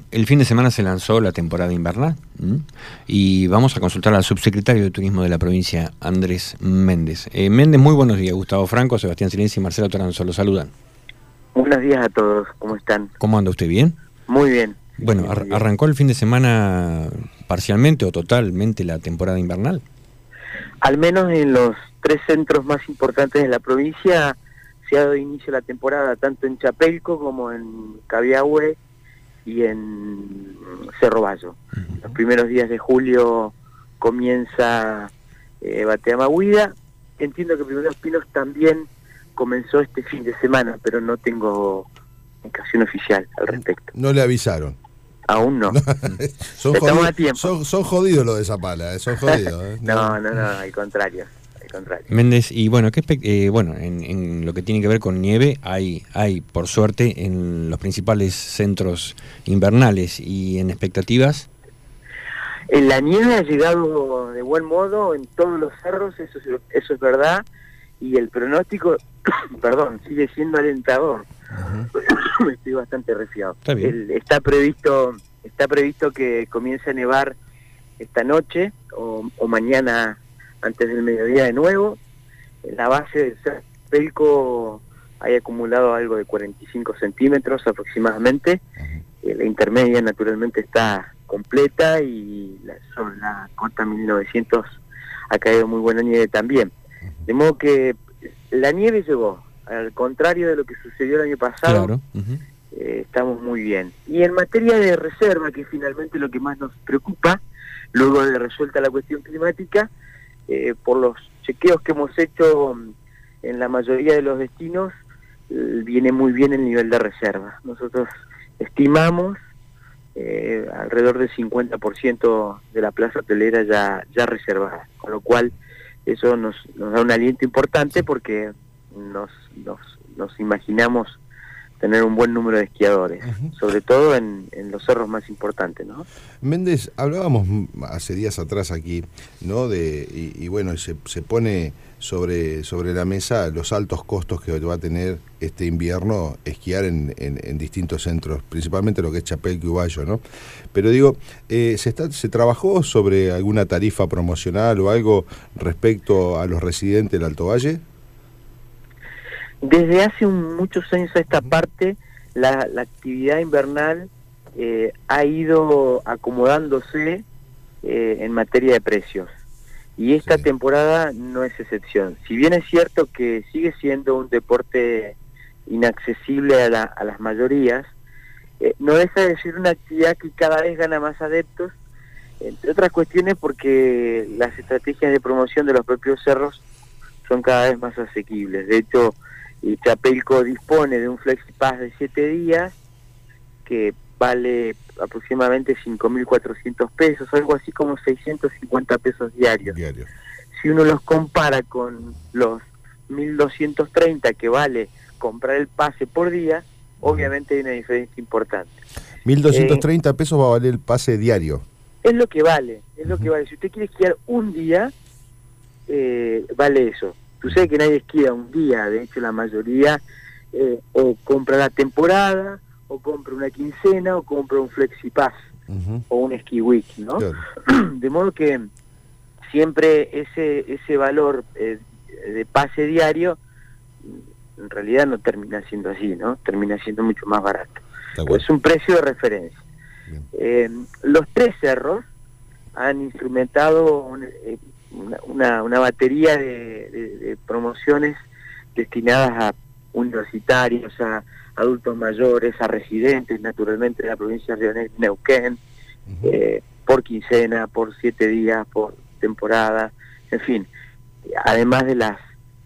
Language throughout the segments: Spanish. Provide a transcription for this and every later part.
el fin de semana se lanzó la temporada invernal y vamos a consultar al subsecretario de Turismo de la provincia, Andrés Méndez. Méndez, muy buenos días. Gustavo Franco, Sebastián Silenzi y Marcelo Toranzo los saludan. Buenos días a todos, ¿cómo están? ¿Cómo anda usted? ¿Bien? Muy bien. Bueno, muy bien. ¿arrancó el fin de semana parcialmente o totalmente la temporada invernal? Al menos en los 3 centros más importantes de la provincia se ha dado inicio a la temporada, tanto en Chapelco como en Cabiahue y en Cerro Bayo. Los primeros días de julio comienza Bateamahuida. Entiendo que Primeros Pinos también comenzó este fin de semana, pero no tengo indicación oficial al respecto. No le avisaron. Aún no. Son Estamos jodidos, a tiempo. son jodidos los de Zapala, son jodidos. No, al contrario. Méndez, y bueno, en lo que tiene que ver con nieve, hay por suerte en los principales centros invernales y en expectativas. La nieve ha llegado de buen modo en todos los cerros, eso es verdad, y el pronóstico, sigue siendo alentador. Estoy bastante resfriado. Está bien. Está previsto que comience a nevar esta noche o mañana antes del mediodía de nuevo. En la base del Cerro Pelco hay acumulado algo de 45 centímetros aproximadamente. La intermedia naturalmente está completa y sobre la cota 1900 ha caído muy buena nieve también. De modo que la nieve llegó, al contrario de lo que sucedió el año pasado. Claro. Estamos muy bien. Y en materia de reserva, que es finalmente lo que más nos preocupa, luego de resuelta la cuestión climática, por los chequeos que hemos hecho en la mayoría de los destinos, viene muy bien el nivel de reserva. Nosotros estimamos alrededor del 50% de la plaza hotelera ya reservada, con lo cual eso nos da un aliento importante porque nos imaginamos tener un buen número de esquiadores, sobre todo en los cerros más importantes, ¿no? Méndez, hablábamos hace días atrás aquí, ¿no? Y bueno, se pone sobre la mesa los altos costos que va a tener este invierno esquiar en distintos centros, principalmente lo que es Chapelco y Bayo, ¿no? Pero digo, ¿se trabajó sobre alguna tarifa promocional o algo respecto a los residentes del Alto Valle? Desde hace muchos años a esta parte, la actividad invernal ha ido acomodándose en materia de precios. Y esta temporada no es excepción. Si bien es cierto que sigue siendo un deporte inaccesible a las mayorías, no deja de ser una actividad que cada vez gana más adeptos, entre otras cuestiones porque las estrategias de promoción de los propios cerros son cada vez más asequibles. De hecho, Chapelco dispone de un FlexiPass de 7 días que vale aproximadamente 5.400 pesos, algo así como 650 pesos diarios. Si uno los compara con los 1.230 que vale comprar el pase por día, obviamente hay una diferencia importante. 1.230 pesos va a valer el pase diario. Es lo que vale. Si usted quiere esquiar un día, vale eso. Sucede que nadie esquía un día, de hecho la mayoría o compra la temporada, o compra una quincena, o compra un FlexiPass, o un Ski Week, ¿no? Claro. De modo que siempre ese valor de pase diario, en realidad no termina siendo así, ¿no? Termina siendo mucho más barato. Es un precio de referencia. Los 3 cerros han instrumentado una batería de promociones destinadas a universitarios, a adultos mayores, a residentes, naturalmente, de la provincia de Neuquén, por quincena, por 7 días, por temporada, en fin, además de las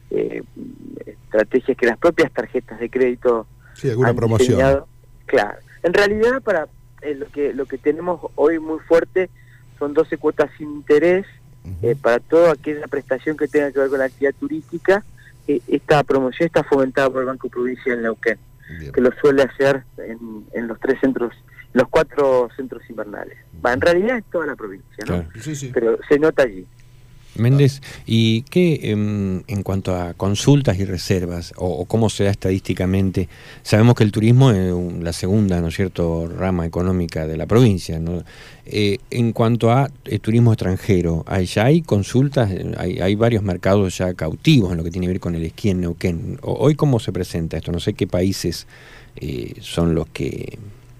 estrategias que las propias tarjetas de crédito alguna promoción diseñado. Claro, en realidad para lo que tenemos hoy muy fuerte son 12 cuotas sin interés. Para toda aquella prestación que tenga que ver con la actividad turística. Esta promoción está fomentada por el Banco Provincial de Neuquén, que lo suele hacer en los 3 centros, los 4 centros invernales. En realidad es toda la provincia, ¿no? Claro. Sí. Pero se nota allí. Méndez, ¿y qué en cuanto a consultas y reservas, o cómo se da estadísticamente? Sabemos que el turismo es la segunda, ¿no es cierto?, rama económica de la provincia, ¿no? En cuanto a turismo extranjero, ¿ya hay consultas? Hay varios mercados ya cautivos en lo que tiene que ver con el esquí en Neuquén. ¿Hoy cómo se presenta esto? No sé qué países son los que...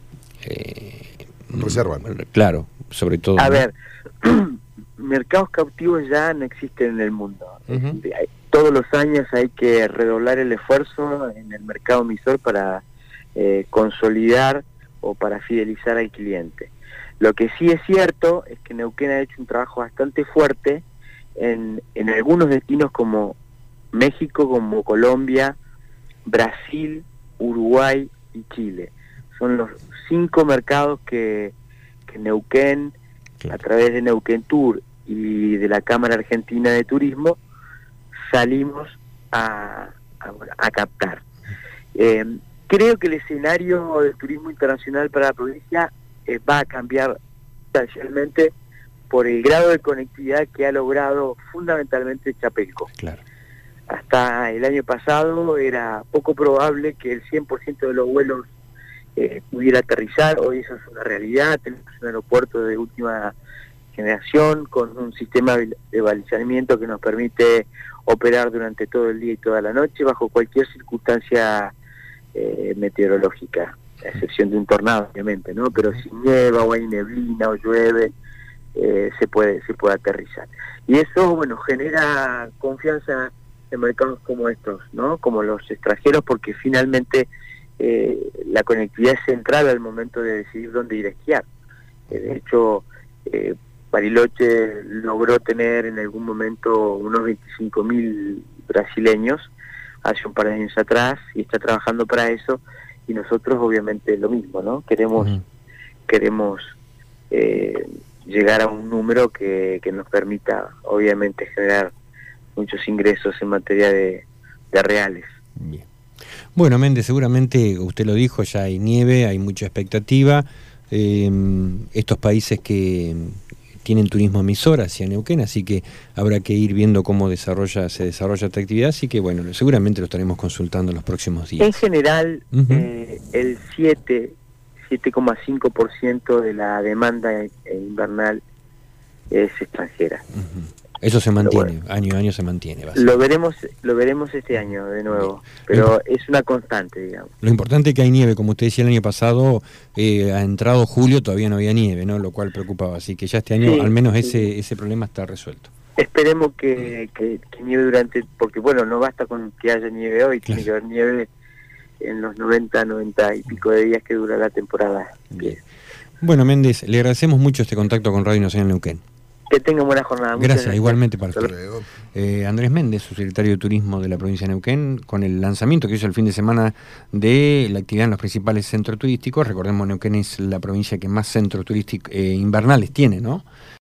reservan. Claro, sobre todo. A ¿no? ver, mercados cautivos ya no existen en el mundo. Uh-huh. Todos los años hay que redoblar el esfuerzo en el mercado emisor para consolidar o para fidelizar al cliente. Lo que sí es cierto es que Neuquén ha hecho un trabajo bastante fuerte en algunos destinos como México, como Colombia, Brasil, Uruguay y Chile. Son los 5 mercados que Neuquén, a través de Neuquén Tour y de la Cámara Argentina de Turismo, salimos a captar. Creo que el escenario del turismo internacional para la provincia va a cambiar sustancialmente por el grado de conectividad que ha logrado fundamentalmente Chapelco. Claro. Hasta el año pasado era poco probable que el 100% de los vuelos pudiera aterrizar. Hoy eso es una realidad. Tenemos un aeropuerto de última generación con un sistema de balizamiento que nos permite operar durante todo el día y toda la noche bajo cualquier circunstancia meteorológica, a excepción de un tornado, obviamente, ¿no? Pero si nieva o hay neblina o llueve, se puede aterrizar. Y eso, bueno, genera confianza en mercados como estos, ¿no? Como los extranjeros, porque finalmente la conectividad es central al momento de decidir dónde ir a esquiar. De hecho, Bariloche logró tener en algún momento unos 25.000 brasileños hace un par de años atrás, y está trabajando para eso, y nosotros obviamente lo mismo, ¿no? Queremos llegar a un número que nos permita obviamente generar muchos ingresos en materia de reales. Bien. Bueno, Méndez, seguramente usted lo dijo, ya hay nieve, hay mucha expectativa. Estos países que tienen turismo emisor hacia Neuquén, así que habrá que ir viendo cómo se desarrolla esta actividad, así que bueno, seguramente lo estaremos consultando en los próximos días. En general, el 7,5% de la demanda invernal es extranjera. Eso se mantiene, bueno, año a año se mantiene. Lo veremos este año de nuevo, pero es una constante, digamos. Lo importante es que hay nieve, como usted decía el año pasado, ha entrado julio, todavía no había nieve, ¿no? Lo cual preocupaba, así que ya este año al menos ese problema está resuelto. Esperemos que nieve porque bueno, no basta con que haya nieve hoy, tiene que haber nieve en los 90 y pico de días que dura la temporada. Bien. Bueno, Méndez, le agradecemos mucho este contacto con Radio Nacional Neuquén. Que tengan buena jornada. Gracias, igualmente para usted. Andrés Méndez, subsecretario de Turismo de la provincia de Neuquén, con el lanzamiento que hizo el fin de semana de la actividad en los principales centros turísticos. Recordemos, Neuquén es la provincia que más centros turísticos invernales tiene, ¿no?